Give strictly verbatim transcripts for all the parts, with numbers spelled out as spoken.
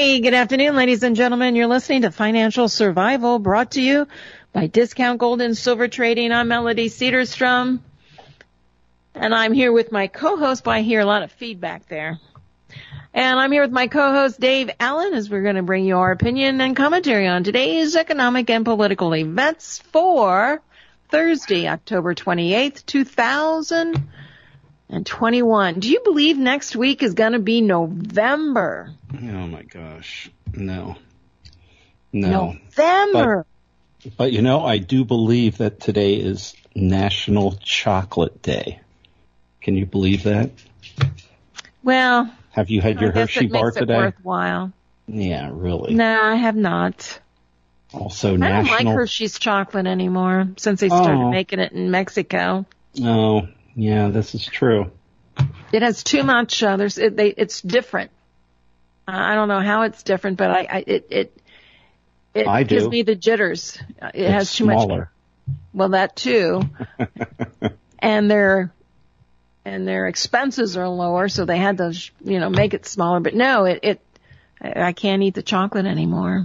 Hey, good afternoon, ladies and gentlemen. You're listening to Financial Survival, brought to you by Discount Gold and Silver Trading. I'm Melody Cedarstrom, and I'm here with my co-host. But I hear a lot of feedback there. And I'm here with my co-host, Dave Allen, as we're going to bring you our opinion and commentary on today's economic and political events for Thursday, October twenty-eighth, two thousand twenty-one. Do you believe next week is going to be November? Oh, my gosh. No. No. November. But, but, you know, I do believe that today is National Chocolate Day. Can you believe that? Well, have you had your Hershey bar today? It worthwhile. Yeah, really. No, I have not. Also, I national. don't like Hershey's chocolate anymore since they started oh. making it in Mexico. Oh, yeah, this is true. It has too much. Uh, there's, it, they, it's different. Uh, I don't know how it's different, but I, I it, it, it I gives do. me the jitters. It it's has too smaller. much. Well, that too. and their, and their expenses are lower, so they had to, you know, make it smaller. But no, it, it, I can't eat the chocolate anymore.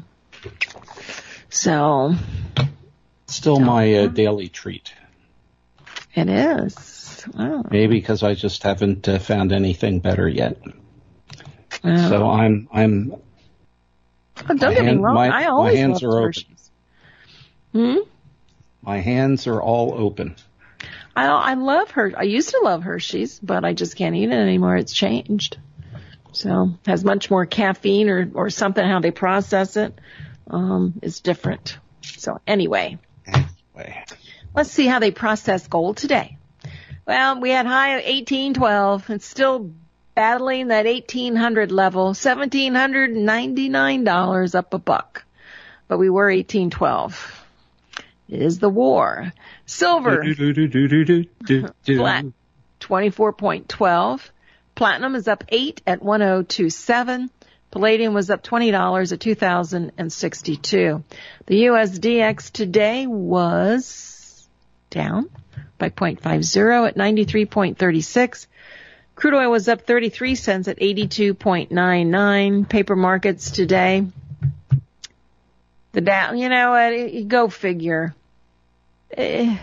So. Still my uh, daily treat. It is. Oh. Maybe because I just haven't uh, found anything better yet. Oh. So I'm, I'm. Oh, don't get hand, me wrong. my, I always my hands love are Hershey's. Hmm? My hands are all open. I I love her. I used to love Hershey's, but I just can't eat it anymore. It's changed. So has much more caffeine or or something. How they process it um, is different. So anyway, anyway, let's see how they process gold today. Well, we had high of eighteen twelve. It's still battling that eighteen hundred level, one thousand seven hundred ninety-nine dollars up a buck. But we were eighteen twelve. It is the war. Silver, flat, twenty-four point one two. Platinum is up eight at one thousand twenty-seven. Palladium was up twenty dollars at two thousand sixty-two. The U S D X today was down by zero point five zero at ninety-three point three six. Crude oil was up thirty-three cents at eighty-two point nine nine. Paper markets today. The Dow, you know what, go figure. Eh.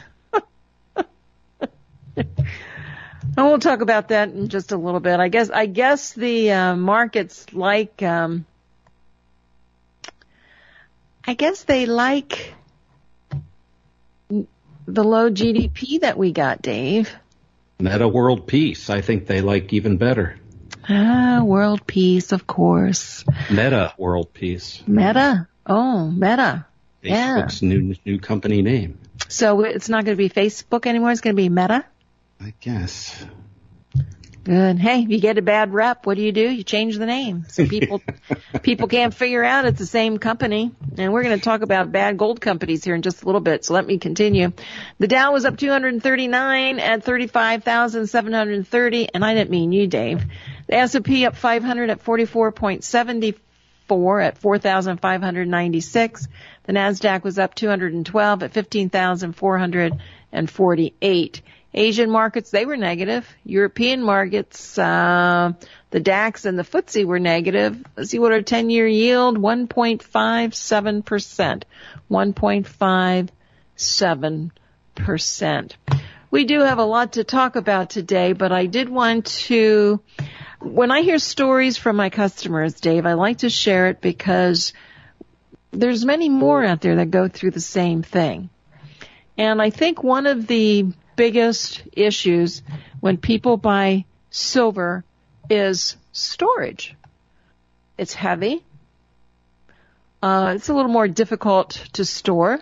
And we'll talk about that in just a little bit. I guess, I guess the uh, markets like, um, I guess they like the low G D P that we got, Dave. Meta world peace, I think they like even better. Ah, world peace, of course. Meta world peace. Meta? Oh, Meta. Facebook's yeah. new new company name. So it's not going to be Facebook anymore. It's going to be Meta? I guess. Good. Hey, if you get a bad rep, what do you do? You change the name. So people people can't figure out it's the same company. And we're going to talk about bad gold companies here in just a little bit. So let me continue. The Dow was up two hundred thirty-nine at thirty-five thousand seven hundred thirty. And I didn't mean you, Dave. The S and P up five hundred at forty-four point seven four at four thousand five hundred ninety-six. The NASDAQ was up two hundred twelve at fifteen thousand four hundred forty-eight. Asian markets, they were negative. European markets, uh, the DAX and the F T S E were negative. Let's see what our ten-year yield, one point five seven percent. one point five seven percent. We do have a lot to talk about today, but I did want to, when I hear stories from my customers, Dave, I like to share it because there's many more out there that go through the same thing. And I think one of the biggest issues when people buy silver is storage. It's heavy. Uh, it's a little more difficult to store.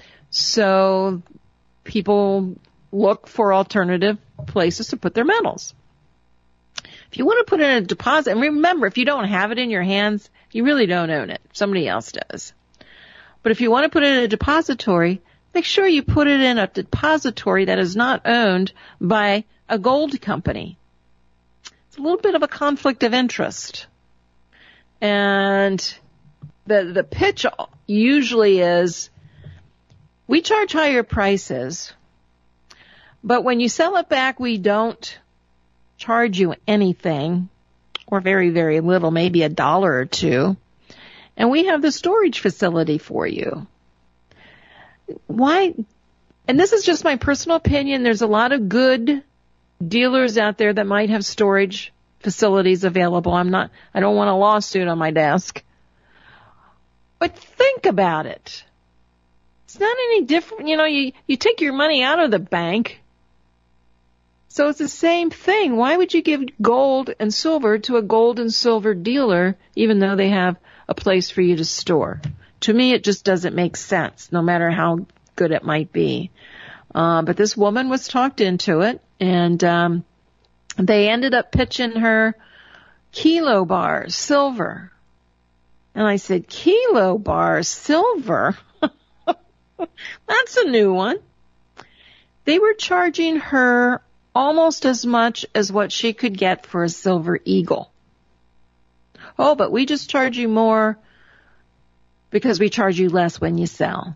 So people look for alternative places to put their metals. If you want to put it in a deposit, and remember, if you don't have it in your hands, you really don't own it. Somebody else does. But if you want to put it in a depository, make sure you put it in a depository that is not owned by a gold company. It's a little bit of a conflict of interest. And the the pitch usually is, we charge higher prices, but when you sell it back, we don't charge you anything, or very, very little, maybe a dollar or two. And we have the storage facility for you. Why? And this is just my personal opinion. There's a lot of good dealers out there that might have storage facilities available. I'm not, I don't want a lawsuit on my desk. But think about it. It's not any different. You know, you, you take your money out of the bank. So it's the same thing. Why would you give gold and silver to a gold and silver dealer, even though they have a place for you to store? To me, it just doesn't make sense, no matter how good it might be. Uh, but this woman was talked into it, and um, they ended up pitching her kilo bars, silver. And I said, kilo bars, silver? That's a new one. They were charging her almost as much as what she could get for a silver eagle. Oh, but we just charge you more because we charge you less when you sell.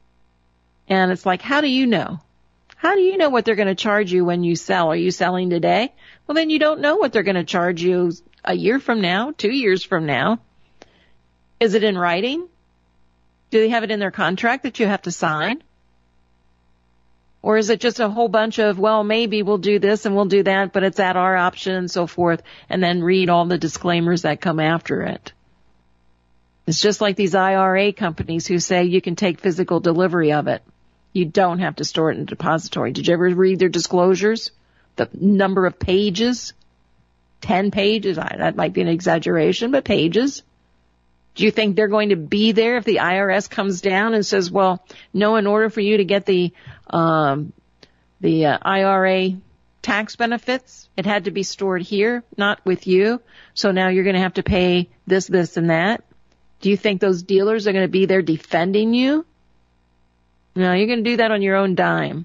And it's like, how do you know? How do you know what they're going to charge you when you sell? Are you selling today? Well, then you don't know what they're going to charge you a year from now, two years from now. Is it in writing? Do they have it in their contract that you have to sign? Or is it just a whole bunch of, well, maybe we'll do this and we'll do that, but it's at our option and so forth, and then read all the disclaimers that come after it? It's just like these I R A companies who say you can take physical delivery of it. You don't have to store it in a depository. Did you ever read their disclosures? The number of pages? Ten pages? That might be an exaggeration, but pages. Do you think they're going to be there if the I R S comes down and says, well, no, in order for you to get the um, the uh, I R A tax benefits, it had to be stored here, not with you. So now you're going to have to pay this, this, and that. Do you think those dealers are going to be there defending you? No, you're going to do that on your own dime.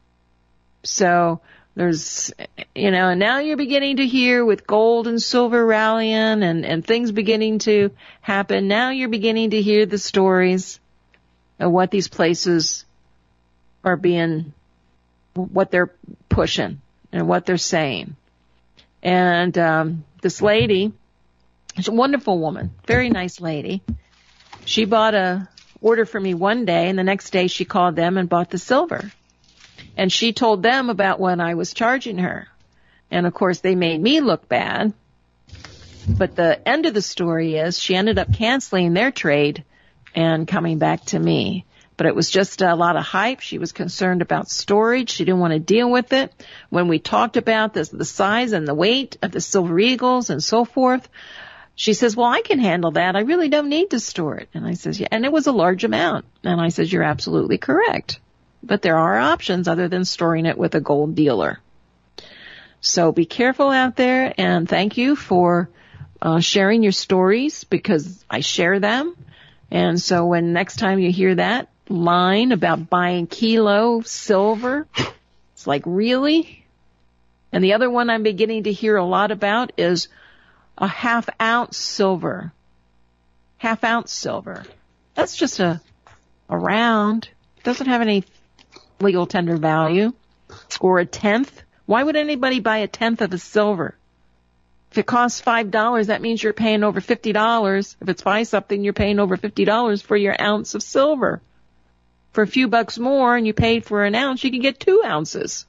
So there's, you know, and now you're beginning to hear with gold and silver rallying and, and things beginning to happen. Now you're beginning to hear the stories of what these places are being, what they're pushing and what they're saying. And um, this lady, she's a wonderful woman, very nice lady. She bought a order for me one day, and the next day she called them and bought the silver. And she told them about what I was charging her. And, of course, they made me look bad. But the end of the story is she ended up canceling their trade and coming back to me. But it was just a lot of hype. She was concerned about storage. She didn't want to deal with it. When we talked about this, the size and the weight of the silver eagles and so forth, she says, well, I can handle that. I really don't need to store it. And I says, yeah. And it was a large amount. And I says, you're absolutely correct. But there are options other than storing it with a gold dealer. So be careful out there, and thank you for uh, sharing your stories, because I share them. And so when next time you hear that line about buying kilo silver, it's like, really? And the other one I'm beginning to hear a lot about is a half ounce silver. Half ounce silver. That's just a, a round. It doesn't have any legal tender value. Or a tenth. Why would anybody buy a tenth of a silver? If it costs five dollars, that means you're paying over fifty dollars. If it's five something, you're paying over fifty dollars for your ounce of silver. For a few bucks more and you paid for an ounce, you can get two ounces.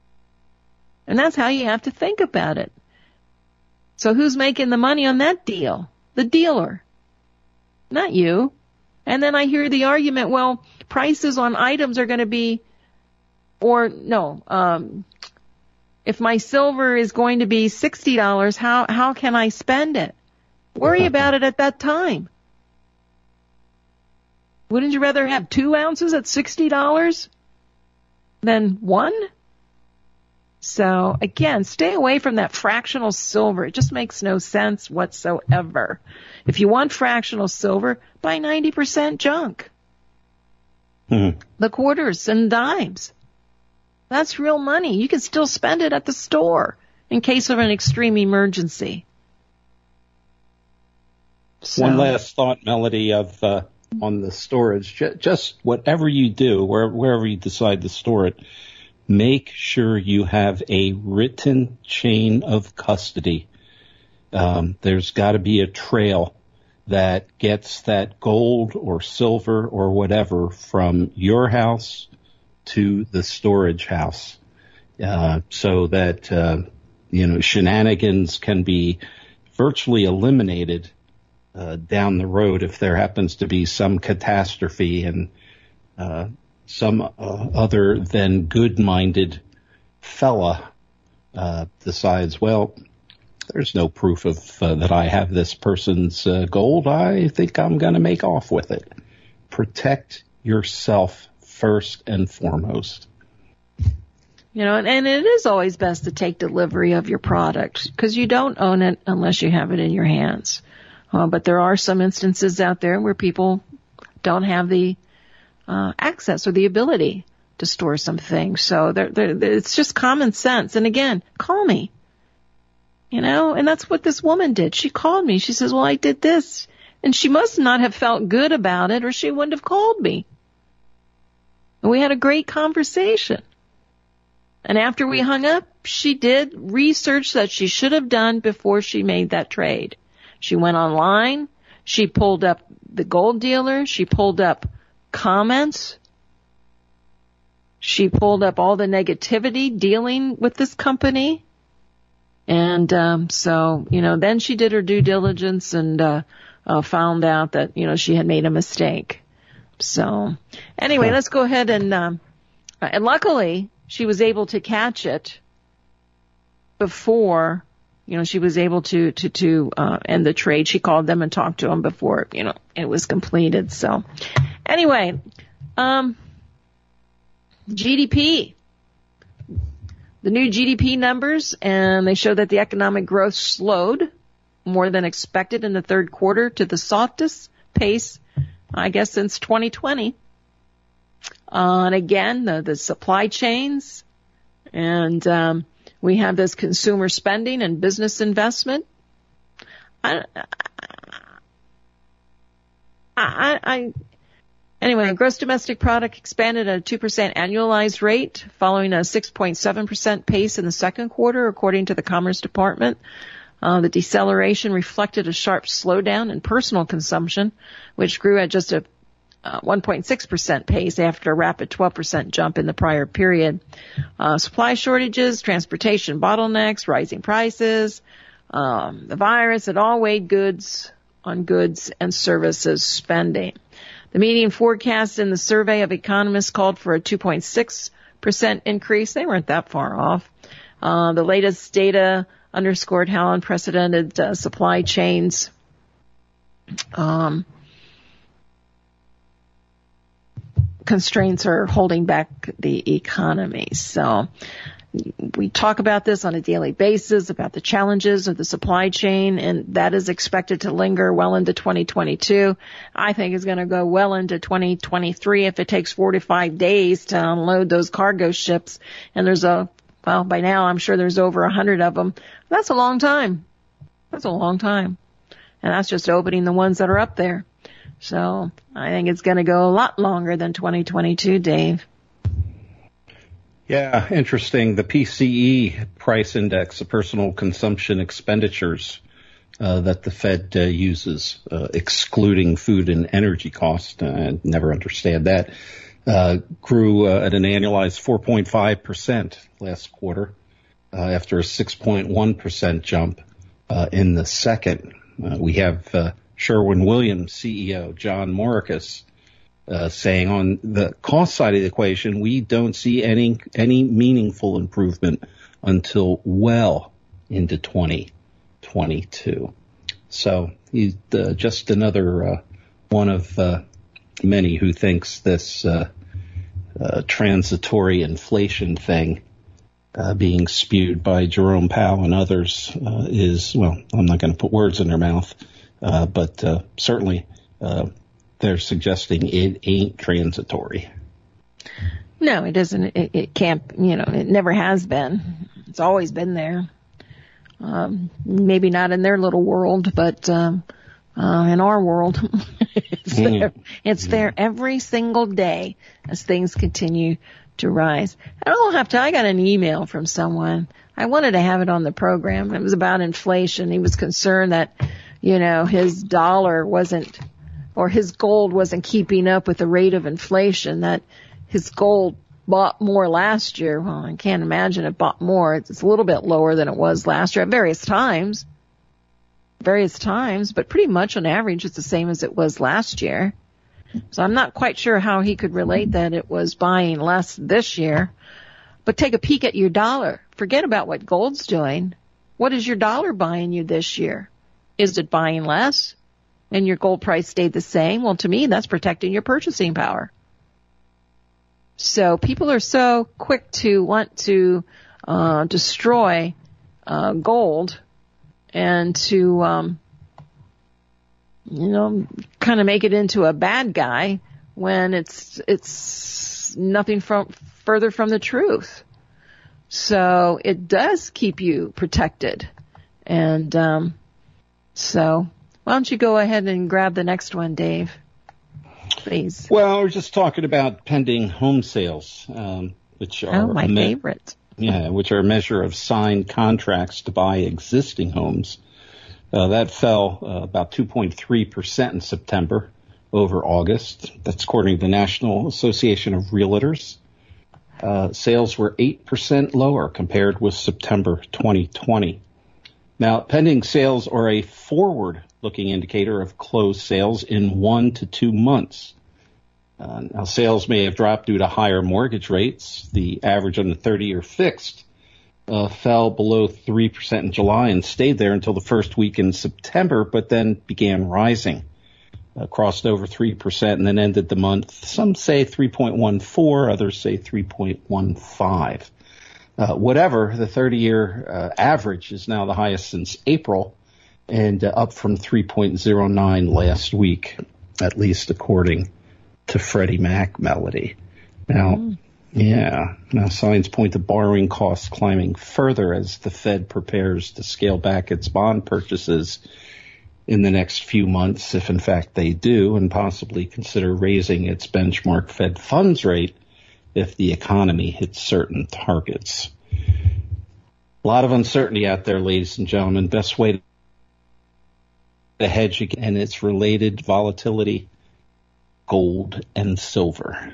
And that's how you have to think about it. So who's making the money on that deal? The dealer. Not you. And then I hear the argument, well, prices on items are going to be, or no, um, if my silver is going to be sixty dollars, how, how can I spend it? Worry about it at that time. Wouldn't you rather have two ounces at sixty dollars than one? So, again, stay away from that fractional silver. It just makes no sense whatsoever. If you want fractional silver, buy ninety percent junk. Mm-hmm. The quarters and dimes. That's real money. You can still spend it at the store in case of an extreme emergency. So, one last thought, Melody, of uh, on the storage. J- just whatever you do, where, wherever you decide to store it, make sure you have a written chain of custody. Um, there's got to be a trail that gets that gold or silver or whatever from your house to the storage house, uh, so that, uh, you know, shenanigans can be virtually eliminated uh, down the road if there happens to be some catastrophe and uh, some uh, other than good-minded fella uh, decides, well, there's no proof of uh, that I have this person's uh, gold. I think I'm going to make off with it. Protect yourself first and foremost. You know, and, and it is always best to take delivery of your product because you don't own it unless you have it in your hands. Uh, but there are some instances out there where people don't have the uh, access or the ability to store some things. So they're, they're, it's just common sense. And again, call me. You know, and that's what this woman did. She called me. She says, well, I did this. And she must not have felt good about it or she wouldn't have called me. And we had a great conversation. And after we hung up, she did research that she should have done before she made that trade. She went online. She pulled up the gold dealer. She pulled up comments. She pulled up all the negativity dealing with this company. And um so, you know, then she did her due diligence and uh, uh found out that, you know, she had made a mistake. So anyway, huh. let's go ahead and um and luckily she was able to catch it before, you know, she was able to to to uh end the trade. She called them and talked to them before, you know, it was completed. So anyway, um G D P. The new G D P numbers, and they show that the economic growth slowed more than expected in the third quarter to the softest pace, I guess, since twenty twenty. Uh, and again, the, the supply chains, and um, we have this consumer spending and business investment. I, I, I Anyway, gross domestic product expanded at a two percent annualized rate following a six point seven percent pace in the second quarter, according to the Commerce Department. Uh, the deceleration reflected a sharp slowdown in personal consumption, which grew at just a uh, one point six percent pace after a rapid twelve percent jump in the prior period. Uh, supply shortages, transportation bottlenecks, rising prices, um, the virus, it all weighed goods on goods and services spending. The median forecast in the survey of economists called for a two point six percent increase. They weren't that far off. Uh, the latest data underscored how unprecedented uh, supply chains um, constraints are holding back the economy. So we talk about this on a daily basis, about the challenges of the supply chain, and that is expected to linger well into twenty twenty-two. I think it's going to go well into twenty twenty-three if it takes forty-five days to unload those cargo ships. And there's a, well, by now I'm sure there's over a hundred of them. That's a long time. That's a long time. And that's just opening the ones that are up there. So I think it's going to go a lot longer than twenty twenty-two, Dave. Yeah, interesting. The P C E price index, the personal consumption expenditures uh, that the Fed uh, uses, uh, excluding food and energy costs, I never understand that, uh, grew uh, at an annualized four point five percent last quarter uh, after a six point one percent jump uh, in the second. Uh, we have uh, Sherwin-Williams C E O John Morikis Uh, saying on the cost side of the equation, we don't see any any meaningful improvement until well into twenty twenty-two. So he's uh, just another uh, one of uh, many who thinks this uh, uh, transitory inflation thing uh, being spewed by Jerome Powell and others uh, is, well, I'm not going to put words in their mouth, uh, but uh, certainly uh, they're suggesting it ain't transitory. No, it isn't. It, it can't, you know, it never has been. It's always been there. Um, maybe not in their little world, but um, uh, in our world. it's mm. there, it's mm. there every single day as things continue to rise. I don't have to, I got an email from someone. I wanted to have it on the program. It was about inflation. He was concerned that, you know, his dollar wasn't, or his gold wasn't keeping up with the rate of inflation, that his gold bought more last year. Well, I can't imagine it bought more. It's, it's a little bit lower than it was last year at various times, various times, but pretty much on average it's the same as it was last year. So I'm not quite sure how he could relate that it was buying less this year. But take a peek at your dollar. Forget about what gold's doing. What is your dollar buying you this year? Is it buying less? And your gold price stayed the same? Well, to me, that's protecting your purchasing power. So people are so quick to want to uh, destroy uh, gold and to, um, you know, kind of make it into a bad guy when it's it's nothing from further from the truth. So it does keep you protected. And um, so why don't you go ahead and grab the next one, Dave? Please. Well, we're just talking about pending home sales, um, which are oh, my me- favorite. Yeah, which are a measure of signed contracts to buy existing homes. Uh, that fell uh, about two point three percent in September over August. That's according to the National Association of Realtors. Uh, sales were eight percent lower compared with September twenty twenty. Now, pending sales are a forward-looking indicator of closed sales in one to two months. Uh, now, sales may have dropped due to higher mortgage rates. The average on the thirty-year fixed uh, fell below three percent in July and stayed there until the first week in September, but then began rising. Uh, crossed over three percent and then ended the month, some say three point one four, others say three point one five. Uh, whatever, the thirty-year uh, average is now the highest since April and uh, up from three point oh nine last week, at least according to Freddie Mac, Melody. Now, mm. yeah, now signs point to borrowing costs climbing further as the Fed prepares to scale back its bond purchases in the next few months, if in fact they do, and possibly consider raising its benchmark Fed funds rate if the economy hits certain targets. A lot of uncertainty out there, ladies and gentlemen. Best way to hedge and its related volatility, gold and silver.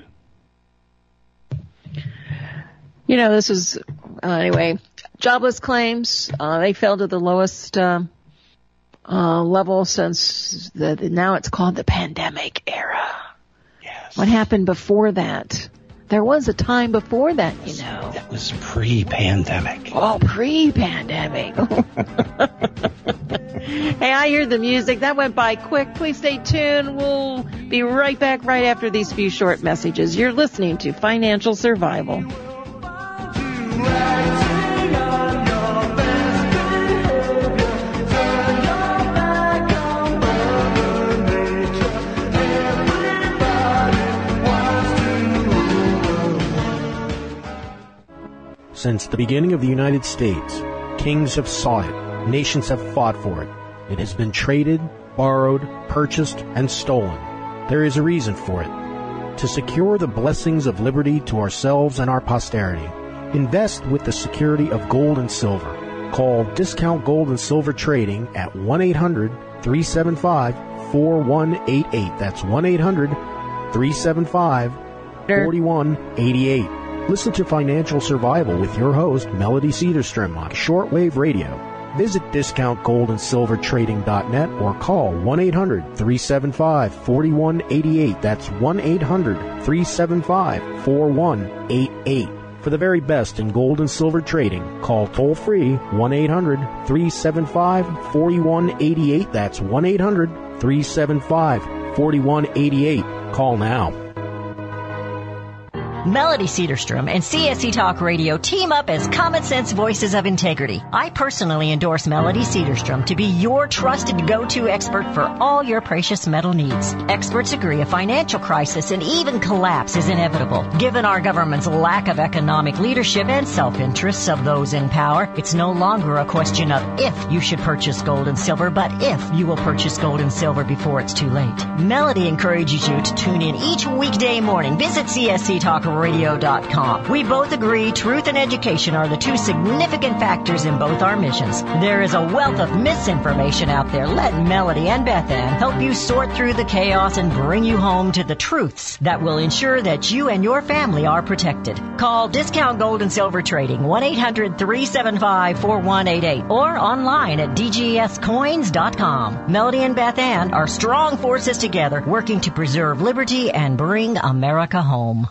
You know, this is, uh, anyway, jobless claims, uh, they fell to the lowest uh, uh, level since the, the, now it's called the pandemic era. Yes. What happened before that? There was a time before that, you know. That was pre-pandemic. Oh, pre-pandemic. Hey, I hear the music. That went by quick. Please stay tuned. We'll be right back right after these few short messages. You're listening to Financial Survival. Since the beginning of the United States, kings have sought it, nations have fought for it. It has been traded, borrowed, purchased, and stolen. There is a reason for it. To secure the blessings of liberty to ourselves and our posterity, invest with the security of gold and silver. Call Discount Gold and Silver Trading at one eight hundred, three seven five, four one eight eight. That's one eight hundred, three seven five, four one eight eight. Listen to Financial Survival with your host, Melody Cedarstrom, on shortwave radio. Visit discount gold and silver trading dot net or call one eight hundred, three seven five, four one eight eight. That's one eight hundred, three seven five, four one eight eight. For the very best in gold and silver trading, call toll-free one eight hundred, three seven five, four one eight eight. That's one eight hundred, three seven five, four one eight eight. Call now. Melody Cedarstrom and C S C Talk Radio team up as common sense voices of integrity. I personally endorse Melody Cedarstrom to be your trusted go-to expert for all your precious metal needs. Experts agree a financial crisis and even collapse is inevitable. Given our government's lack of economic leadership and self-interests of those in power, it's no longer a question of if you should purchase gold and silver, but if you will purchase gold and silver before it's too late. Melody encourages you to tune in each weekday morning. Visit C S C talk radio dot com. We both agree truth and education are the two significant factors in both our missions. There is a wealth of misinformation out there. Let Melody and Beth Ann help you sort through the chaos and bring you home to the truths that will ensure that you and your family are protected. Call Discount Gold and Silver Trading, one eight hundred three seven five four one eight eight, or online at d g s coins dot com. Melody and Beth Ann are strong forces together, working to preserve liberty and bring America home.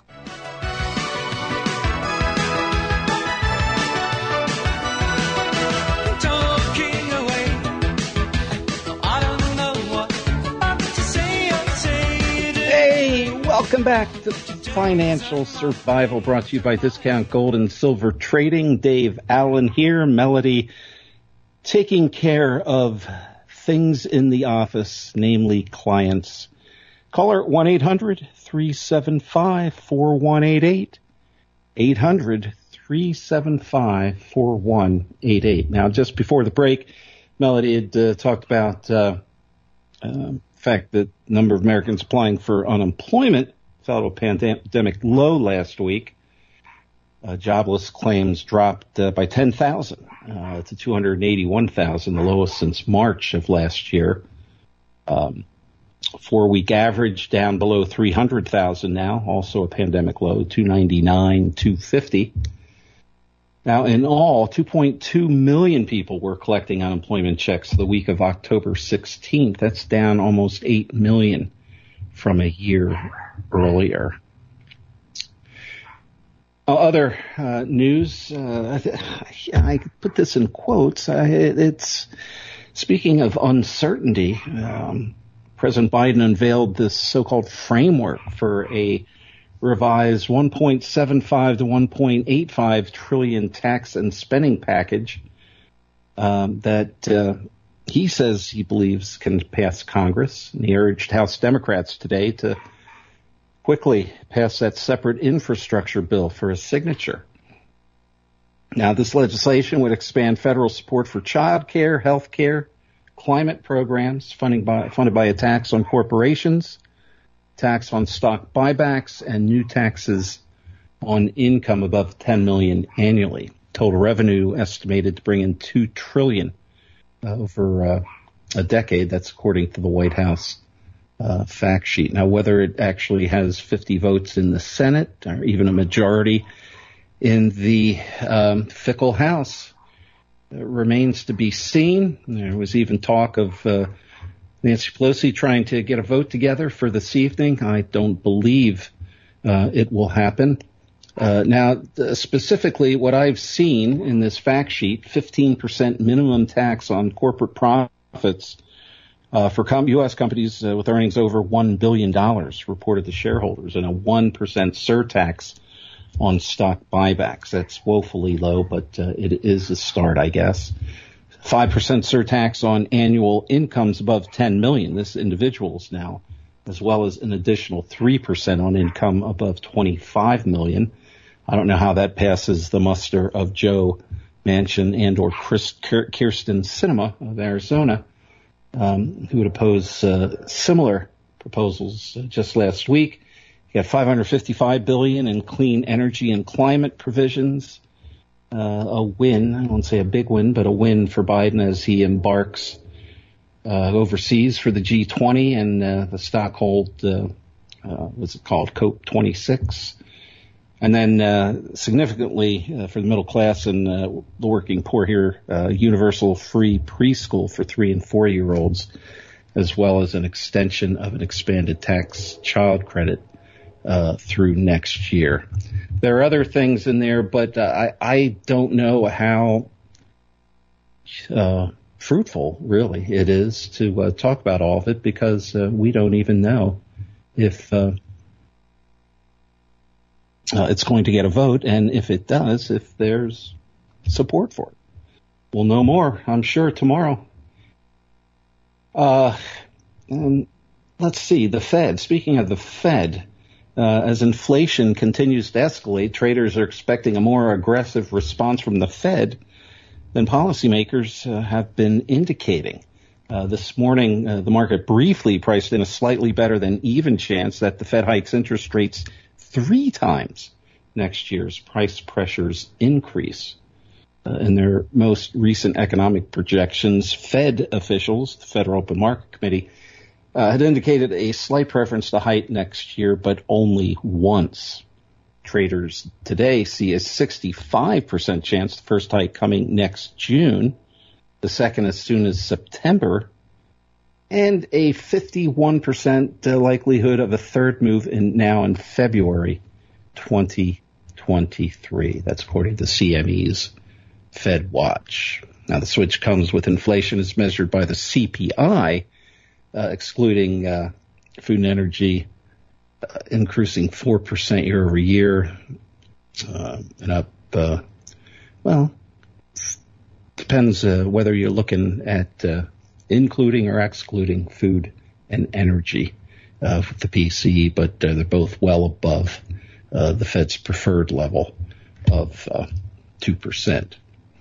Welcome back to Financial Survival, brought to you by Discount Gold and Silver Trading. Dave Allen here. Melody taking care of things in the office, namely clients. Caller one eight hundred three seven five four one eight eight. eight hundred three seven five four one eight eight. Now, just before the break, Melody had uh, talked about uh, uh, fact that the number of Americans applying for unemployment fell to a pandemic low last week. Uh, jobless claims dropped uh, by ten thousand uh, to two hundred eighty-one thousand, the lowest since March of last year. Um, four-week average down below three hundred thousand now, also a pandemic low, two ninety-nine, two fifty. Now, in all, two point two million people were collecting unemployment checks the week of October sixteenth. That's down almost eight million from a year earlier. Uh, other uh, news, uh, I, I put this in quotes. Uh, it, it's speaking of uncertainty. Um, President Biden unveiled this so-called framework for a revised one point seven five to one point eight five trillion tax and spending package um, that uh, he says he believes can pass Congress. And he urged House Democrats today to quickly pass that separate infrastructure bill for a signature. Now, this legislation would expand federal support for child care, health care, climate programs, funding by, funded by a tax on corporations, tax on stock buybacks, and new taxes on income above ten million dollars annually. Total revenue estimated to bring in two trillion dollars uh, over uh, a decade. That's according to the White House uh, fact sheet. Now, whether it actually has fifty votes in the Senate or even a majority in the um, fickle House uh, remains to be seen. There was even talk of uh, Nancy Pelosi trying to get a vote together for this evening. I don't believe uh, it will happen. Uh, now, uh, specifically, what I've seen in this fact sheet, fifteen percent minimum tax on corporate profits uh, for com- U S companies uh, with earnings over one billion dollars reported to shareholders, and a one percent surtax on stock buybacks. That's woefully low, but uh, it is a start, I guess. five percent surtax on annual incomes above ten million dollars, this individuals now, as well as an additional three percent on income above twenty-five million dollars. I don't know how that passes the muster of Joe Manchin and or Chris, Kirsten Sinema of Arizona, um, who would oppose uh, similar proposals uh, just last week. You got five hundred fifty-five billion dollars in clean energy and climate provisions. Uh, a win, I won't say a big win, but a win for Biden as he embarks uh, overseas for the G twenty and uh, the Stockholm, uh, uh, what's it called, COP twenty-six. And then uh, significantly uh, for the middle class and uh, the working poor here, uh, universal free preschool for three and four-year-olds, as well as an extension of an expanded tax child credit Uh, through next year. There are other things in there, but uh, I, I don't know how uh, fruitful, really, it is to uh, talk about all of it, because uh, we don't even know if uh, uh, it's going to get a vote, and if it does, if there's support for it. We'll know more, I'm sure, tomorrow. Uh, and let's see, the Fed. Speaking of the Fed, uh, as inflation continues to escalate, traders are expecting a more aggressive response from the Fed than policymakers uh, have been indicating. Uh, this morning, uh, the market briefly priced in a slightly better than even chance that the Fed hikes interest rates three times next year's price pressures increase. Uh, in their most recent economic projections, Fed officials, the Federal Open Market Committee, uh, had indicated a slight preference to hike next year, but only once. Traders today see a sixty-five percent chance the first hike coming next June, the second as soon as September, and a fifty-one percent likelihood of a third move in now in February twenty twenty-three. That's according to C M E's Fed Watch. Now, the switch comes with inflation as measured by the C P I, uh, excluding uh, food and energy, uh, increasing four percent year over year, uh, and up, uh, well, depends uh, whether you're looking at uh, including or excluding food and energy uh, with the P C E, but uh, they're both well above uh, the Fed's preferred level of uh, two percent.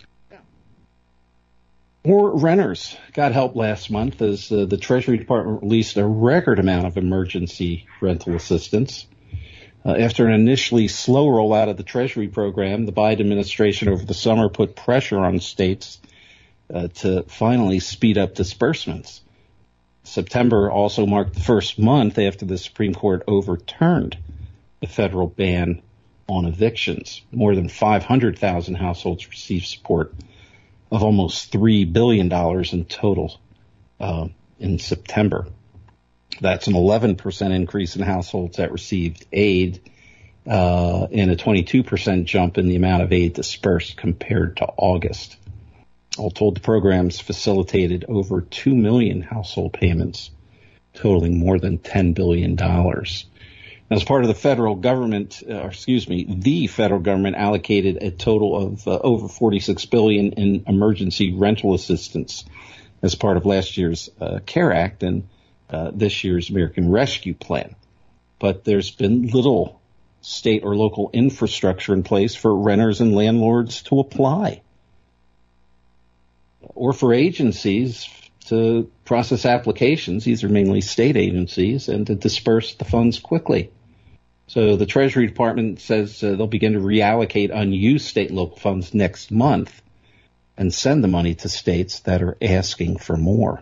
More renters got help last month as uh, the Treasury Department released a record amount of emergency rental assistance. Uh, after an initially slow rollout of the Treasury program, the Biden administration over the summer put pressure on states uh, to finally speed up disbursements. September also marked the first month after the Supreme Court overturned the federal ban on evictions. More than five hundred thousand households received support of almost three billion dollars in total uh, in September. That's an eleven percent increase in households that received aid uh, and a twenty-two percent jump in the amount of aid dispersed compared to August. All told, the programs facilitated over two million household payments, totaling more than ten billion dollars. As part of the federal government, uh, or excuse me, the federal government allocated a total of uh, over forty-six billion dollars in emergency rental assistance as part of last year's uh, CARE Act and uh, this year's American Rescue Plan. But there's been little state or local infrastructure in place for renters and landlords to apply, or for agencies to process applications. These are mainly state agencies, and to disperse the funds quickly. So the Treasury Department says uh, they'll begin to reallocate unused state and local funds next month and send the money to states that are asking for more.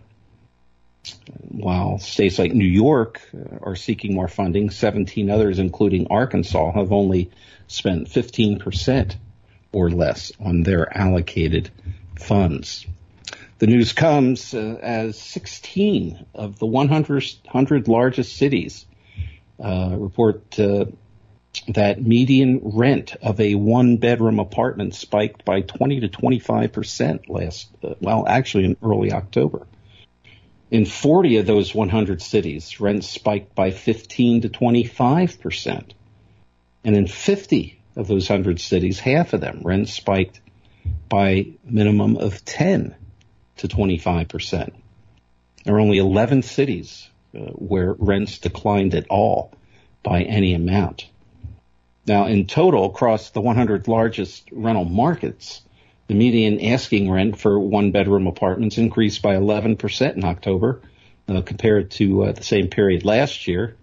While states like New York are seeking more funding, seventeen others, including Arkansas, have only spent fifteen percent or less on their allocated funds. The news comes uh, as sixteen of the one hundred largest cities uh, report uh, that median rent of a one-bedroom apartment spiked by twenty to twenty-five percent last, uh, well, actually in early October. In forty of those one hundred cities, rents spiked by fifteen to twenty-five percent. And in fifty of those one hundred cities, half of them, rents spiked by minimum of ten to twenty-five percent. There are only eleven cities uh, where rents declined at all by any amount. Now, in total, across the one hundred largest rental markets, the median asking rent for one-bedroom apartments increased by eleven percent in October uh, compared to uh, the same period last year.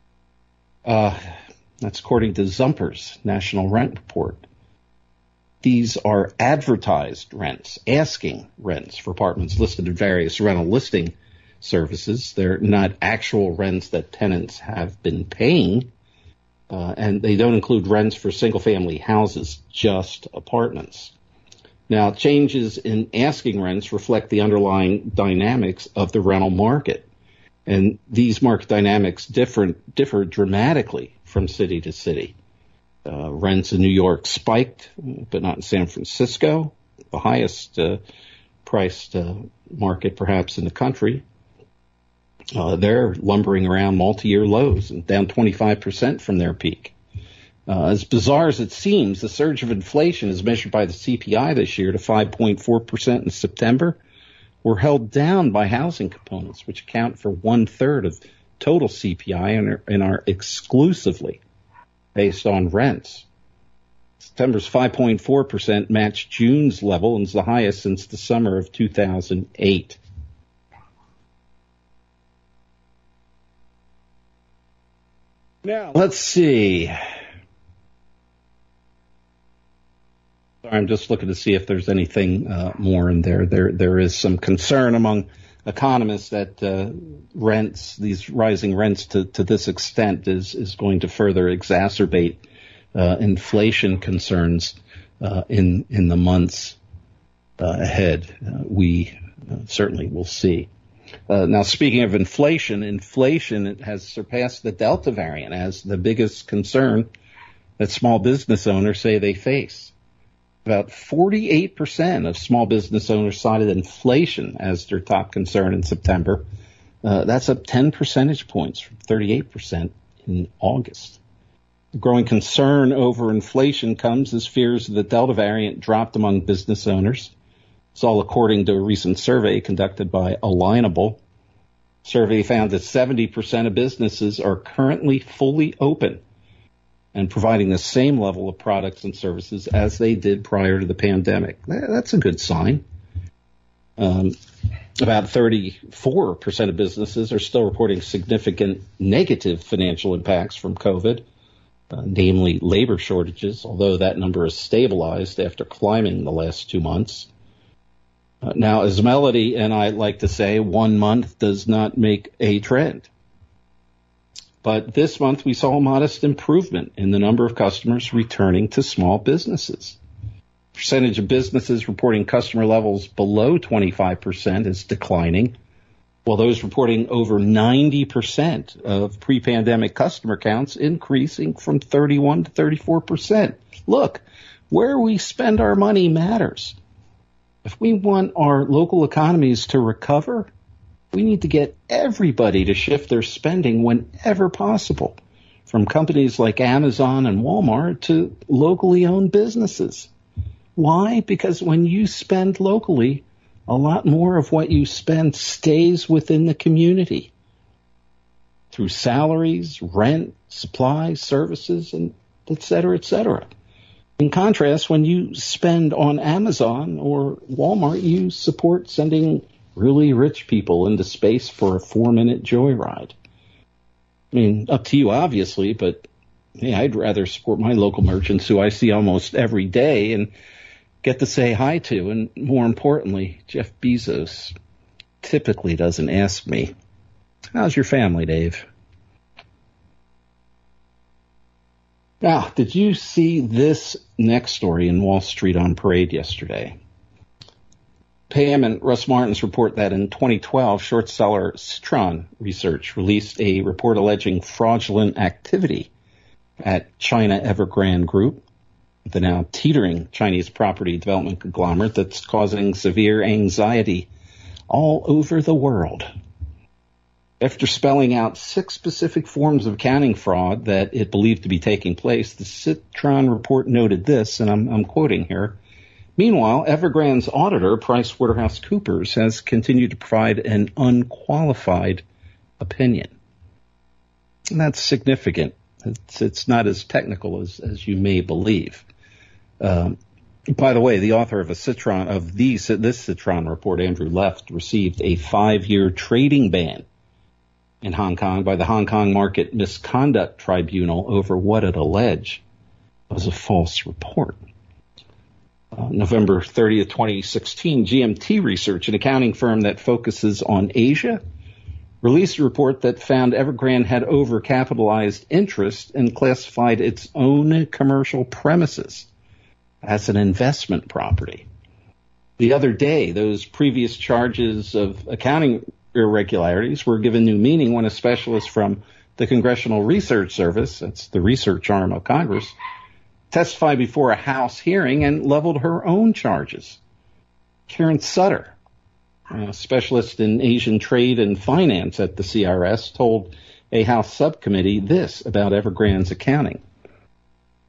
Uh, that's according to Zumper's National Rent Report. These are advertised rents, asking rents for apartments listed in various rental listing services. They're not actual rents that tenants have been paying, uh, and they don't include rents for single-family houses, just apartments. Now, changes in asking rents reflect the underlying dynamics of the rental market, and these market dynamics differ, differ dramatically from city to city. Uh, rents in New York spiked, but not in San Francisco, the highest uh, priced uh, market perhaps in the country. Uh, they're lumbering around multi-year lows and down twenty-five percent from their peak. Uh, as bizarre as it seems, the surge of inflation as measured by the C P I this year to five point four percent in September were held down by housing components, which account for one-third of total C P I and are, and are exclusively based on rents. September's five point four percent matched June's level and is the highest since the summer of two thousand eight. Now, let's see. Sorry, I'm just looking to see if there's anything uh, more in there. There, there is some concern among economists that uh, rents, these rising rents to, to this extent is, is going to further exacerbate uh, inflation concerns uh, in, in the months uh, ahead. Uh, we uh, certainly will see. Uh, now, speaking of inflation, inflation has surpassed the Delta variant as the biggest concern that small business owners say they face. About forty-eight percent of small business owners cited inflation as their top concern in September. Uh, that's up ten percentage points from thirty-eight percent in August. The growing concern over inflation comes as fears of the Delta variant dropped among business owners. It's all according to a recent survey conducted by Alignable. The survey found that seventy percent of businesses are currently fully open and providing the same level of products and services as they did prior to the pandemic. That's a good sign. Um, about thirty-four percent of businesses are still reporting significant negative financial impacts from COVID, uh, namely labor shortages, although that number has stabilized after climbing the last two months. Uh, now, as Melody and I like to say, one month does not make a trend. But this month we saw a modest improvement in the number of customers returning to small businesses. The percentage of businesses reporting customer levels below twenty-five percent is declining, while those reporting over ninety percent of pre-pandemic customer counts increasing from thirty-one to thirty-four percent. Look, where we spend our money matters. If we want our local economies to recover, we need to get everybody to shift their spending whenever possible, from companies like Amazon and Walmart to locally owned businesses. Why? Because when you spend locally, a lot more of what you spend stays within the community through salaries, rent, supplies, services, and et cetera, et cetera. In contrast, when you spend on Amazon or Walmart, you support sending really rich people into space for a four-minute joyride. I mean, up to you, obviously, but hey, I'd rather support my local merchants who I see almost every day and get to say hi to. And more importantly, Jeff Bezos typically doesn't ask me, how's your family, Dave? Now, did you see this next story in Wall Street on Parade yesterday? Pam and Russ Martin's report that in twenty twelve, short seller Citron Research released a report alleging fraudulent activity at China Evergrande Group, the now teetering Chinese property development conglomerate that's causing severe anxiety all over the world. After spelling out six specific forms of accounting fraud that it believed to be taking place, the Citron report noted this, and I'm, I'm quoting here. Meanwhile, Evergrande's auditor, PricewaterhouseCoopers, has continued to provide an unqualified opinion. And that's significant. It's, it's not as technical as, as you may believe. Um, by the way, the author of a Citron of these, this Citron report, Andrew Left, received a five-year trading ban in Hong Kong by the Hong Kong Market Misconduct Tribunal over what it alleged was a false report. Uh, November thirtieth, twenty sixteen, G M T Research, an accounting firm that focuses on Asia, released a report that found Evergrande had overcapitalized interest and classified its own commercial premises as an investment property. The other day, those previous charges of accounting irregularities were given new meaning when a specialist from the Congressional Research Service, that's the research arm of Congress, testified before a House hearing and leveled her own charges. Karen Sutter, a specialist in Asian trade and finance at the C R S, told a House subcommittee this about Evergrande's accounting.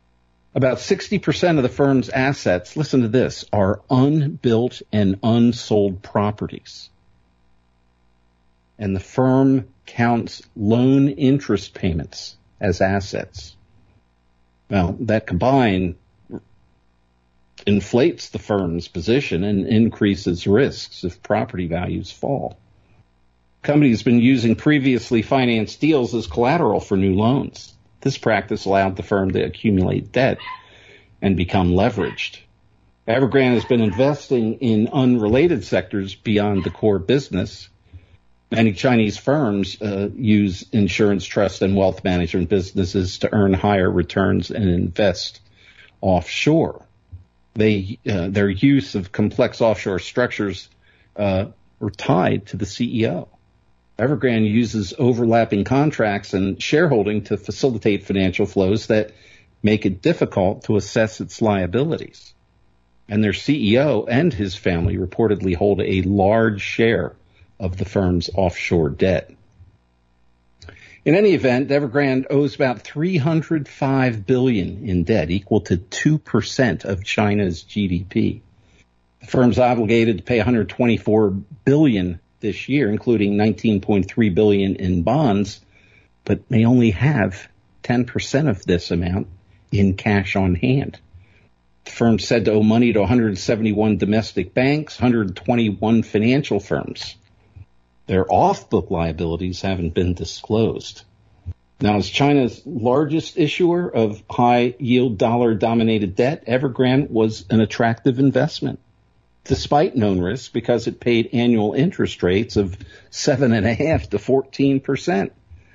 About sixty percent of the firm's assets, listen to this, are unbuilt and unsold properties. And the firm counts loan interest payments as assets. Well, that combined inflates the firm's position and increases risks if property values fall. The company has been using previously financed deals as collateral for new loans. This practice allowed the firm to accumulate debt and become leveraged. Evergrande has been investing in unrelated sectors beyond the core business. Many Chinese firms uh, use insurance, trust, and wealth management businesses to earn higher returns and invest offshore. They, uh, their use of complex offshore structures uh, were tied to the C E O. Evergrande uses overlapping contracts and shareholding to facilitate financial flows that make it difficult to assess its liabilities. And their C E O and his family reportedly hold a large share of the firm's offshore debt. In any event, Evergrande owes about three hundred five billion dollars in debt, equal to two percent of China's G D P. The firm's obligated to pay one hundred twenty-four billion dollars this year, including nineteen point three billion dollars in bonds, but may only have ten percent of this amount in cash on hand. The firm said to owe money to one hundred seventy-one domestic banks, one hundred twenty-one financial firms. Their off-book liabilities haven't been disclosed. Now, as China's largest issuer of high-yield dollar-dominated debt, Evergrande was an attractive investment, despite known risks, because it paid annual interest rates of seven point five to fourteen percent.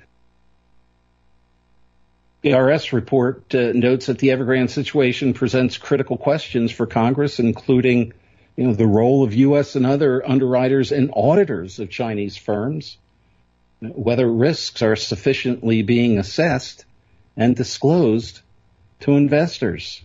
The I R S report uh, notes that the Evergrande situation presents critical questions for Congress, including you know, the role of U S and other underwriters and auditors of Chinese firms, whether risks are sufficiently being assessed and disclosed to investors.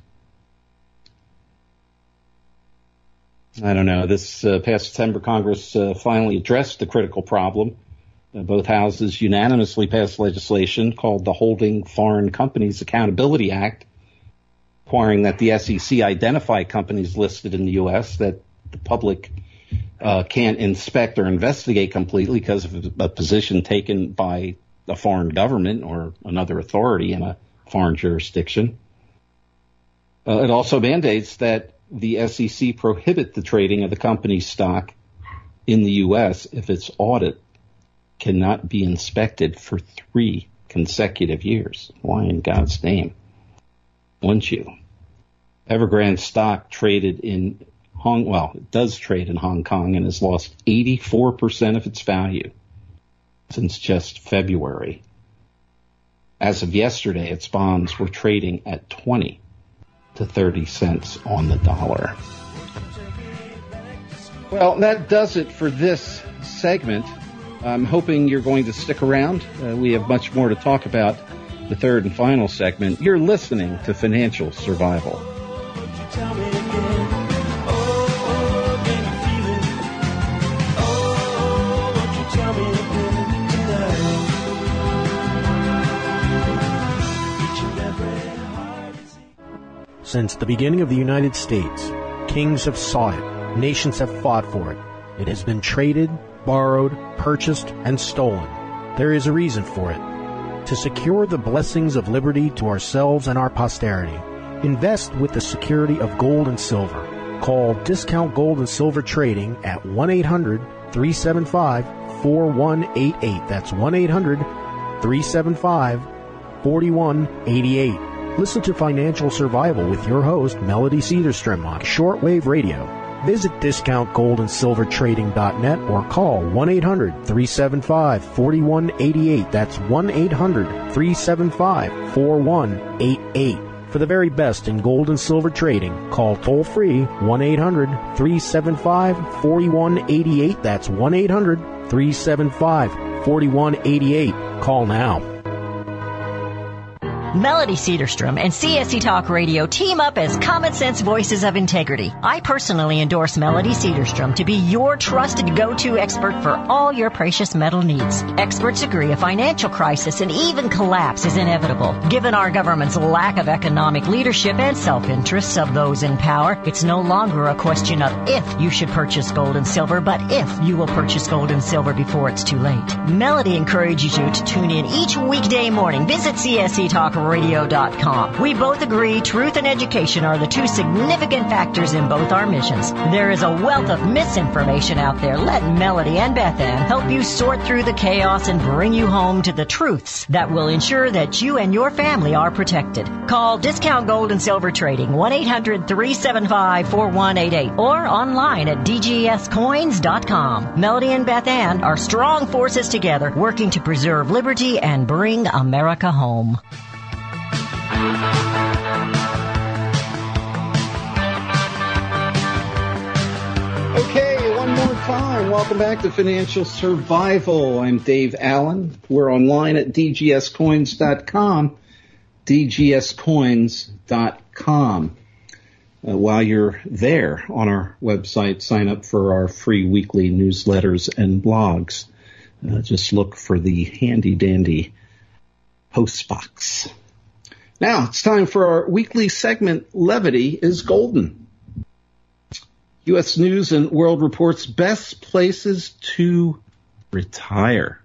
I don't know. This uh, past September, Congress uh, finally addressed the critical problem. Uh, both houses unanimously passed legislation called the Holding Foreign Companies Accountability Act, requiring that the S E C identify companies listed in the U S that the public uh, can't inspect or investigate completely because of a position taken by a foreign government or another authority in a foreign jurisdiction. Uh, it also mandates that the S E C prohibit the trading of the company's stock in the U S if its audit cannot be inspected for three consecutive years. Why in God's name wouldn't you? Evergrande stock traded in Hong, well, it does trade in Hong Kong and has lost eighty-four percent of its value since just February. As of yesterday, its bonds were trading at twenty to thirty cents on the dollar. Well, that does it for this segment. I'm hoping you're going to stick around. Uh, we have much more to talk about. The third and final segment. You're listening to Financial Survival. Since the beginning of the United States, kings have sought it, nations have fought for it. It has been traded, borrowed, purchased, and stolen. There is a reason for it. To secure the blessings of liberty to ourselves and our posterity, invest with the security of gold and silver. Call Discount Gold and Silver Trading at one eight hundred three seven five four one eight eight. That's one eight hundred three seven five four one eight eight. Listen to Financial Survival with your host, Melody Cedarstrom, on shortwave radio. Visit discount gold and silver trading dot net or call one eight hundred three seven five four one eight eight. That's one eight hundred three seven five four one eight eight. For the very best in gold and silver trading, call toll-free one eight hundred three seven five four one eight eight. That's one eight hundred three seven five four one eight eight. Call now. Melody Cedarstrom and C S C Talk Radio team up as common sense voices of integrity. I personally endorse Melody Cedarstrom to be your trusted go-to expert for all your precious metal needs. Experts agree a financial crisis and even collapse is inevitable. Given our government's lack of economic leadership and self-interests of those in power, it's no longer a question of if you should purchase gold and silver, but if you will purchase gold and silver before it's too late. Melody encourages you to tune in each weekday morning. Visit C S C talk radio dot com. We both agree truth and education are the two significant factors in both our missions. There is a wealth of misinformation out there. Let Melody and Beth Ann help you sort through the chaos and bring you home to the truths that will ensure that you and your family are protected. Call Discount Gold and Silver Trading, one eight hundred three seven five four one eight eight, or online at d g s coins dot com. Melody and Beth Ann are strong forces together, working to preserve liberty and bring America home. Okay, one more time. Welcome back to Financial Survival. I'm Dave Allen. We're online at d g s coins dot com, d g s coins dot com. Uh, while you're there on our website, sign up for our free weekly newsletters and blogs. Uh, just look for the handy-dandy post box. Now, it's time for our weekly segment, Levity is Golden. U S News and World Report's best places to retire.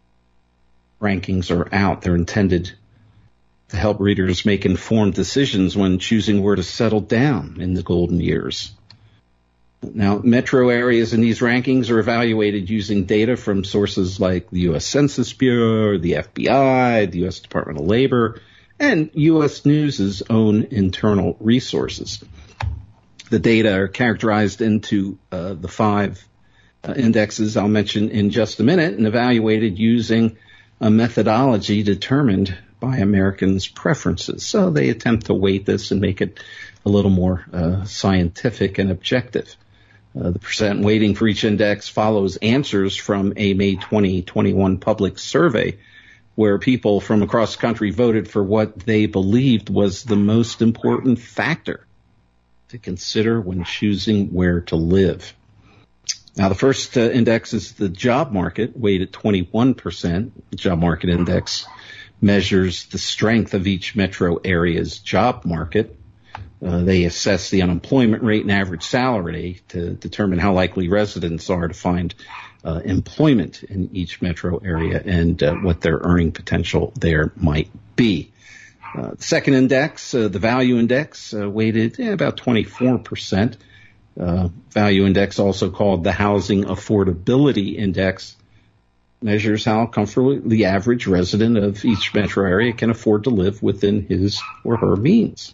Rankings are out. They're intended to help readers make informed decisions when choosing where to settle down in the golden years. Now, metro areas in these rankings are evaluated using data from sources like the U S Census Bureau, the F B I, the U S Department of Labor, and U S News's own internal resources. The data are characterized into uh, the five uh, indexes I'll mention in just a minute and evaluated using a methodology determined by Americans' preferences. So they attempt to weight this and make it a little more uh, scientific and objective. Uh, the percent weighting for each index follows answers from a May twenty twenty-one public survey where people from across the country voted for what they believed was the most important factor to consider when choosing where to live. Now, the first uh, index is the job market, weighed at twenty-one percent. The job market index measures the strength of each metro area's job market. Uh, they assess the unemployment rate and average salary to determine how likely residents are to find uh, employment in each metro area and uh, what their earning potential there might be. Uh, the second index, uh, the value index, uh, weighted eh, about twenty-four percent. Uh, value index, also called the housing affordability index, measures how comfortably the average resident of each metro area can afford to live within his or her means.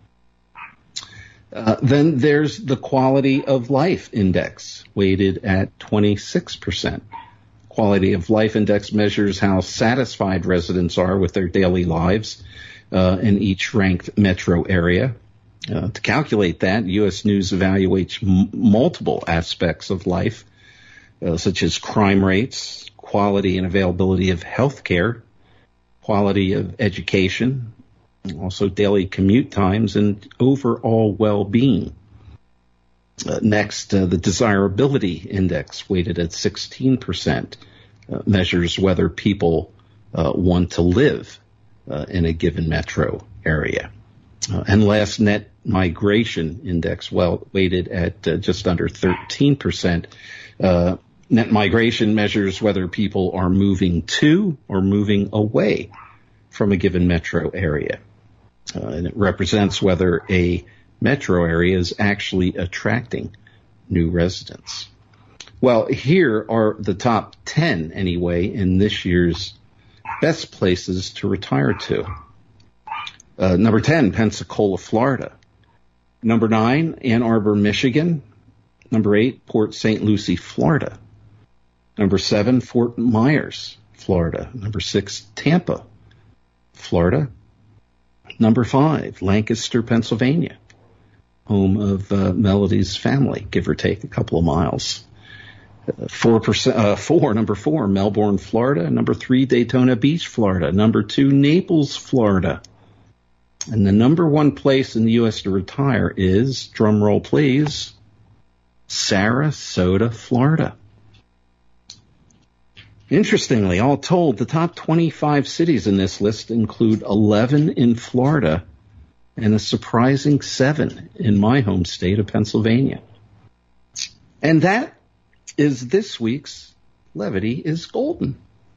Uh, then there's the quality of life index, weighted at twenty-six percent. Quality of life index measures how satisfied residents are with their daily lives uh, in each ranked metro area. Uh, to calculate that, U S News evaluates m- multiple aspects of life, uh, such as crime rates, quality and availability of health care, quality of education, also daily commute times, and overall well-being. Uh, next, uh, the desirability index, weighted at sixteen percent, uh, measures whether people uh, want to live uh, in a given metro area. Uh, and last, net migration index, well, weighted at uh, just under thirteen percent. Uh, net migration measures whether people are moving to or moving away from a given metro area. Uh, and it represents whether a metro area is actually attracting new residents. Well, here are the top ten, anyway, in this year's best places to retire to. Uh, number ten, Pensacola, Florida. Number nine, Ann Arbor, Michigan. Number eight, Port Saint Lucie, Florida. Number seven, Fort Myers, Florida. Number six, Tampa, Florida. Number five, Lancaster, Pennsylvania, home of uh, Melody's family, give or take a couple of miles. Uh, four percent, uh, four, number four, Melbourne, Florida. Number three, Daytona Beach, Florida. Number two, Naples, Florida. And the number one place in the U S to retire is, drum roll please, Sarasota, Florida. Interestingly, all told, the top twenty-five cities in this list include eleven in Florida and a surprising seven in my home state of Pennsylvania. And that is this week's Levity is Golden.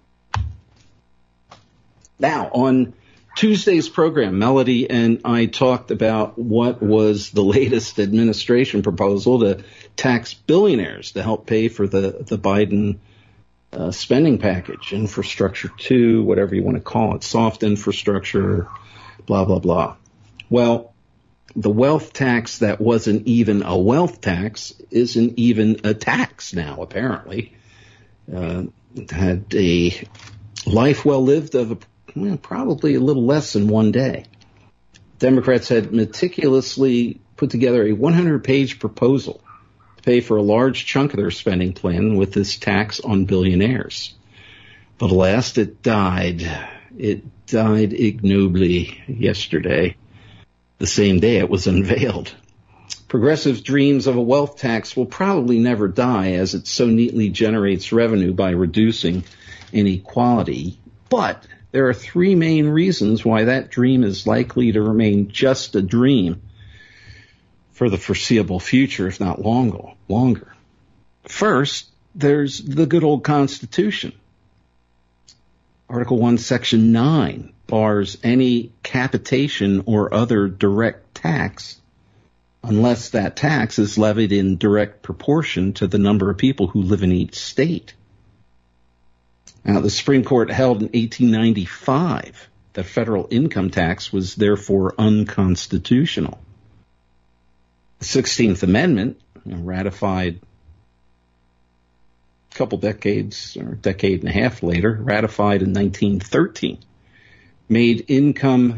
Now, on Tuesday's program, Melody and I talked about what was the latest administration proposal to tax billionaires to help pay for the, the Biden uh, spending package, infrastructure two, whatever you want to call it, soft infrastructure, blah, blah, blah. Well, the wealth tax that wasn't even a wealth tax isn't even a tax now, apparently. Uh, had a life well lived of a Well, probably a little less than one day. Democrats had meticulously put together a one hundred page proposal to pay for a large chunk of their spending plan with this tax on billionaires. But alas, it died. It died ignobly yesterday, the same day it was unveiled. Progressive dreams of a wealth tax will probably never die, as it so neatly generates revenue by reducing inequality. But there are three main reasons why that dream is likely to remain just a dream for the foreseeable future, if not longer. longer. First, there's the good old Constitution. Article one, Section nine bars any capitation or other direct tax unless that tax is levied in direct proportion to the number of people who live in each state. Now, the Supreme Court held in eighteen ninety-five that federal income tax was therefore unconstitutional. The sixteenth Amendment, you know, ratified a couple decades or a decade and a half later, ratified in nineteen thirteen, made income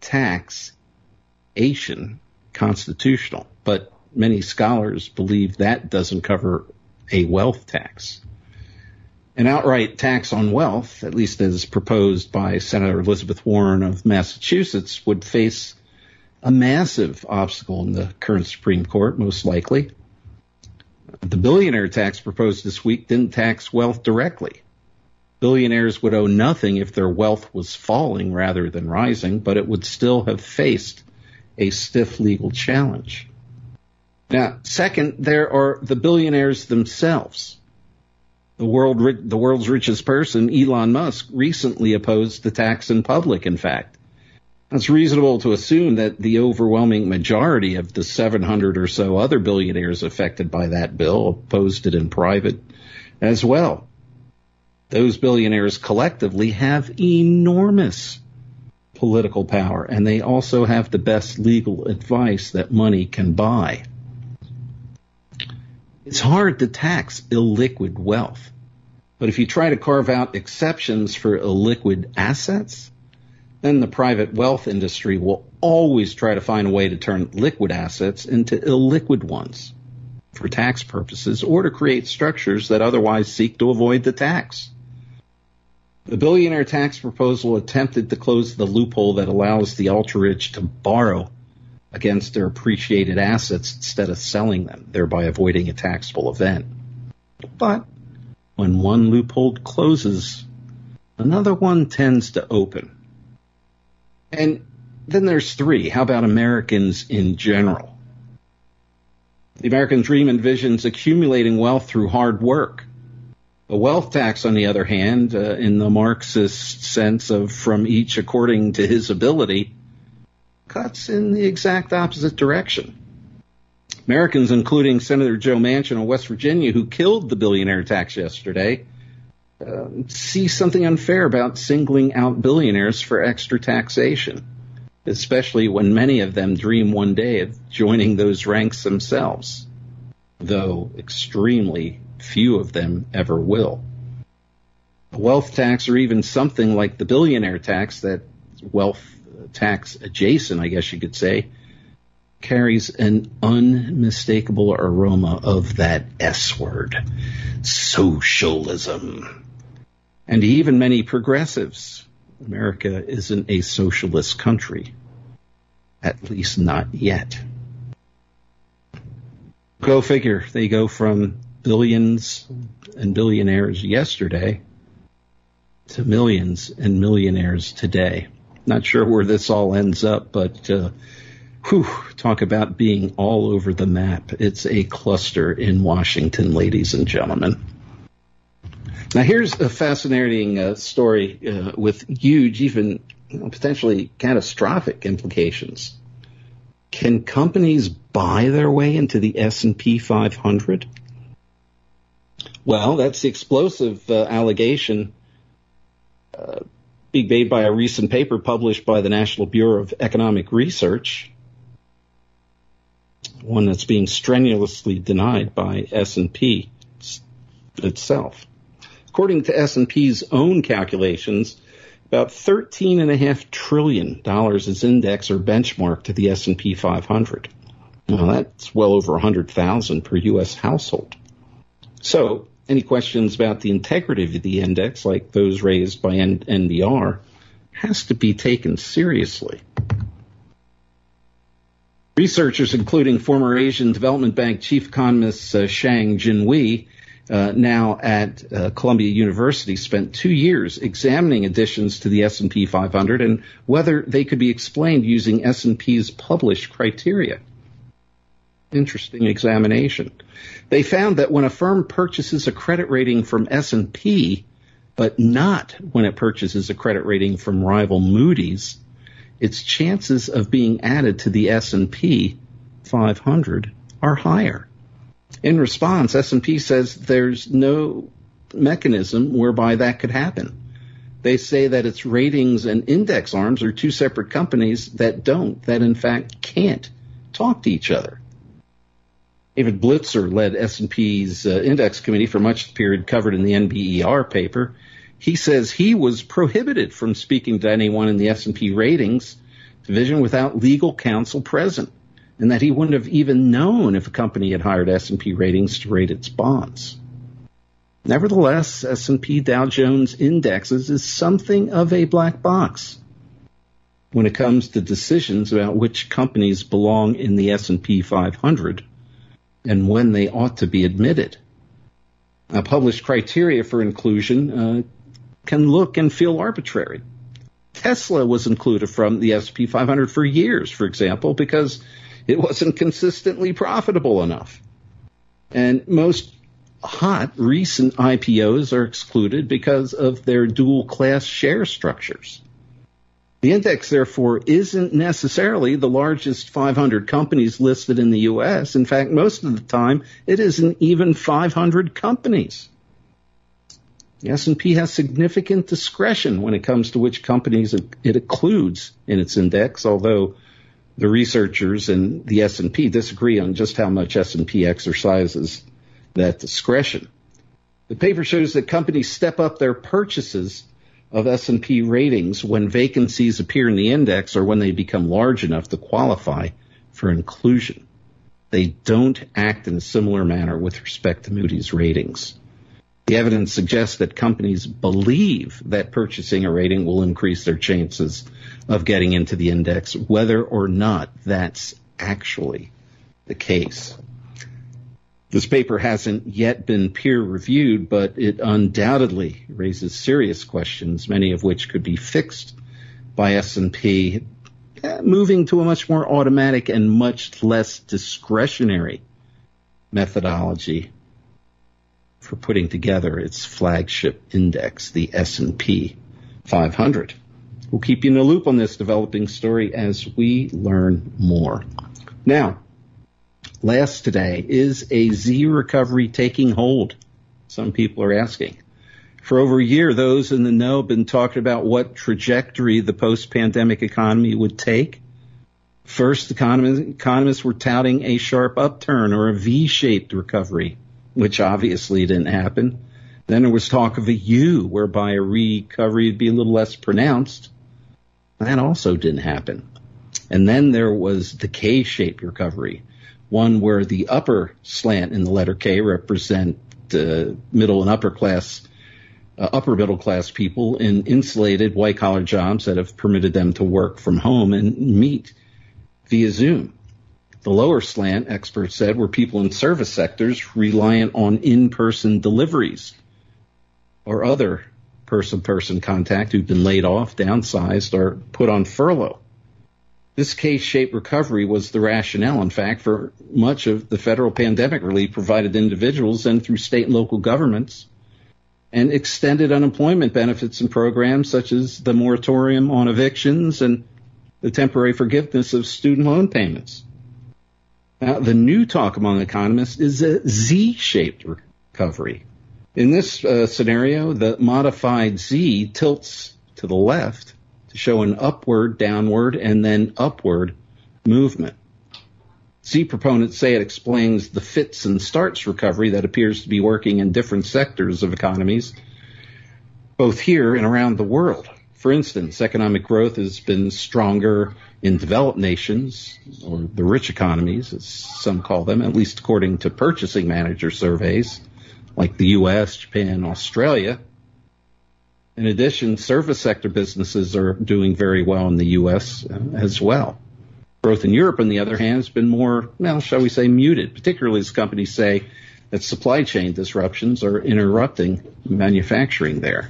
taxation constitutional. But many scholars believe that doesn't cover a wealth tax. An outright tax on wealth, at least as proposed by Senator Elizabeth Warren of Massachusetts, would face a massive obstacle in the current Supreme Court, most likely. The billionaire tax proposed this week didn't tax wealth directly. Billionaires would owe nothing if their wealth was falling rather than rising, but it would still have faced a stiff legal challenge. Now, second, there are the billionaires themselves. The world, the world's richest person, Elon Musk, recently opposed the tax in public, in fact. It's reasonable to assume that the overwhelming majority of the seven hundred or so other billionaires affected by that bill opposed it in private as well. Those billionaires collectively have enormous political power, and they also have the best legal advice that money can buy. It's hard to tax illiquid wealth, but if you try to carve out exceptions for illiquid assets, then the private wealth industry will always try to find a way to turn liquid assets into illiquid ones for tax purposes or to create structures that otherwise seek to avoid the tax. The billionaire tax proposal attempted to close the loophole that allows the ultra-rich to borrow against their appreciated assets instead of selling them, thereby avoiding a taxable event. But when one loophole closes, another one tends to open. And then there's three. How about Americans in general? The American dream envisions accumulating wealth through hard work. The wealth tax, on the other hand, uh, in the Marxist sense of from each according to his ability, cuts in the exact opposite direction. Americans, including Senator Joe Manchin of West Virginia, who killed the billionaire tax yesterday, uh, see something unfair about singling out billionaires for extra taxation, especially when many of them dream one day of joining those ranks themselves, though extremely few of them ever will. A wealth tax, or even something like the billionaire tax, that wealth tax adjacent, I guess you could say, carries an unmistakable aroma of that S word, socialism. And even many progressives, America isn't a socialist country. At least not yet. Go figure. They go from billions and billionaires yesterday to millions and millionaires today. Not sure where this all ends up, but uh, whew, talk about being all over the map. It's a cluster in Washington, ladies and gentlemen. Now, here's a fascinating uh, story uh, with huge, even you know, potentially catastrophic implications. Can companies buy their way into the S and P five hundred? Well, that's the explosive uh, allegation uh, being made by a recent paper published by the National Bureau of Economic Research, one that's being strenuously denied by S and P itself. According to S and P's own calculations, about thirteen point five trillion dollars is indexed or benchmarked to the S and P five hundred. Now, that's well over one hundred thousand per U S household. So, any questions about the integrity of the index, like those raised by N B R, has to be taken seriously. Researchers, including former Asian Development Bank chief economist uh, Shang Jinwei, Uh, now at uh, Columbia University, spent two years examining additions to the S and P five hundred and whether they could be explained using S and P's published criteria. Interesting examination. They found that when a firm purchases a credit rating from S and P, but not when it purchases a credit rating from rival Moody's, its chances of being added to the S and P five hundred are higher. In response, S and P says there's no mechanism whereby that could happen. They say that its ratings and index arms are two separate companies that don't, that in fact can't talk to each other. David Blitzer led S and P's uh, index committee for much of the period covered in the N B E R paper. He says he was prohibited from speaking to anyone in the S and P ratings division without legal counsel present, and that he wouldn't have even known if a company had hired S and P Ratings to rate its bonds. Nevertheless, S and P Dow Jones indexes is something of a black box when it comes to decisions about which companies belong in the S and P five hundred and when they ought to be admitted. Now, published criteria for inclusion uh, can look and feel arbitrary. Tesla was included from the S and P five hundred for years, for example, because it wasn't consistently profitable enough. And most hot recent I P Os are excluded because of their dual-class share structures. The index, therefore, isn't necessarily the largest five hundred companies listed in the U S. In fact, most of the time, it isn't even five hundred companies. The S and P has significant discretion when it comes to which companies it includes in its index, although the researchers and the S and P disagree on just how much S and P exercises that discretion. The paper shows that companies step up their purchases of S and P ratings when vacancies appear in the index or when they become large enough to qualify for inclusion. They don't act in a similar manner with respect to Moody's ratings. The evidence suggests that companies believe that purchasing a rating will increase their chances of getting into the index, whether or not that's actually the case. This paper hasn't yet been peer-reviewed, but it undoubtedly raises serious questions, many of which could be fixed by S and P, moving to a much more automatic and much less discretionary methodology for putting together its flagship index, the S and P five hundred. We'll keep you in the loop on this developing story as we learn more. Now, last today, is a Z recovery taking hold? Some people are asking. For over a year, those in the know have been talking about what trajectory the post-pandemic economy would take. First, economists were touting a sharp upturn or a V-shaped recovery, which obviously didn't happen. Then there was talk of a U, whereby a recovery would be a little less pronounced. That also didn't happen. And then there was the K-shaped recovery, one where the upper slant in the letter K represent uh, middle and upper class, uh, upper middle class people in insulated white collar jobs that have permitted them to work from home and meet via Zoom. The lower slant, experts said, were people in service sectors reliant on in-person deliveries or other person-person contact who've been laid off, downsized, or put on furlough. This K-shaped recovery was the rationale, in fact, for much of the federal pandemic relief provided to individuals and through state and local governments, and extended unemployment benefits and programs such as the moratorium on evictions and the temporary forgiveness of student loan payments. Now, the new talk among economists is a Z-shaped recovery. In this uh, scenario, the modified Z tilts to the left to show an upward, downward, and then upward movement. Z proponents say it explains the fits and starts recovery that appears to be working in different sectors of economies, both here and around the world. For instance, economic growth has been stronger in developed nations, or the rich economies, as some call them, at least according to purchasing manager surveys, like the U S, Japan, Australia. In addition, service sector businesses are doing very well in the U S as well. Growth in Europe, on the other hand, has been more, well, shall we say, muted, particularly as companies say that supply chain disruptions are interrupting manufacturing there.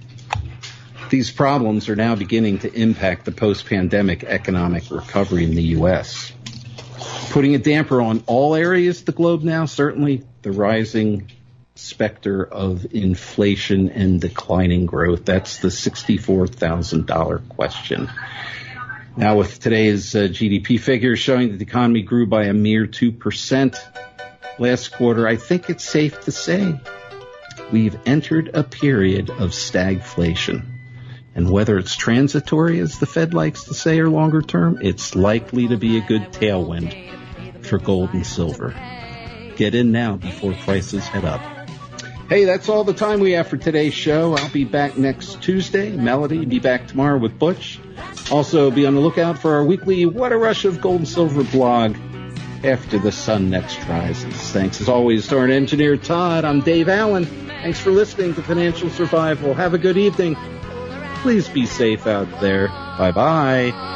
These problems are now beginning to impact the post-pandemic economic recovery in the U S. Putting a damper on all areas of the globe now, certainly the rising specter of inflation and declining growth. That's the sixty-four thousand dollars question. Now, with today's uh, G D P figures showing that the economy grew by a mere two percent last quarter, I think it's safe to say we've entered a period of stagflation. And whether it's transitory, as the Fed likes to say, or longer term, it's likely to be a good tailwind for gold and silver. Get in now before prices head up. Hey, that's all the time we have for today's show. I'll be back next Tuesday. Melody be back tomorrow with Butch. Also, be on the lookout for our weekly What a Rush of Gold and Silver blog after the sun next rises. Thanks, as always, to our engineer, Todd. I'm Dave Allen. Thanks for listening to Financial Survival. Have a good evening. Please be safe out there. Bye-bye.